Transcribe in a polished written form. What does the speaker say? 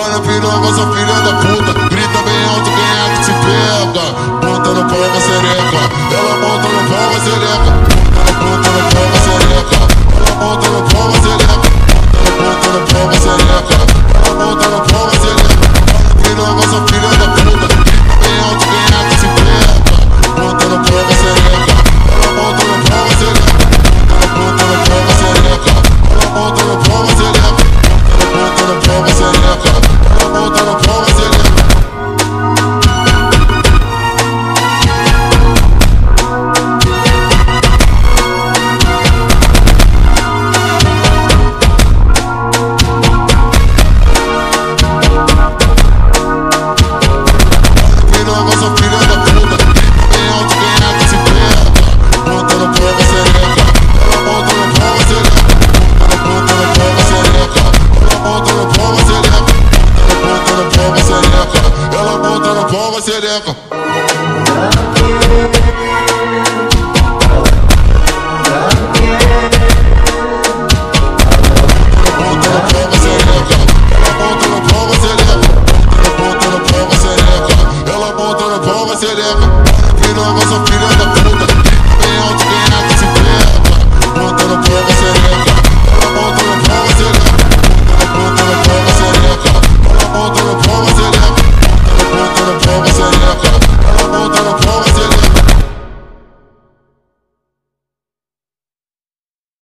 Olha piroga, sua filha da puta. Grita bem alto, quem é que te pega? Monta no pau, a xereca. Ela monta no pau, a xereca. Monta no pau, a xereca. Ela monta no pau, a xereca. Monta no pau, a xereca. Ela monta no pau, a xereca. Olha piroga, sua filha da puta. Grita bem alto, quem é que te pega? Monta no pau, a xereca. Ela monta no pau, a xereca. Monta no pau, a xereca. Ela monta no pau, a xereca. Monta no pau, a xereca. Ela monta no pau, a xereca. Xereca. Ela monta no pau, a xereca. Piroga, sua filha da puta. Bem alto, quem é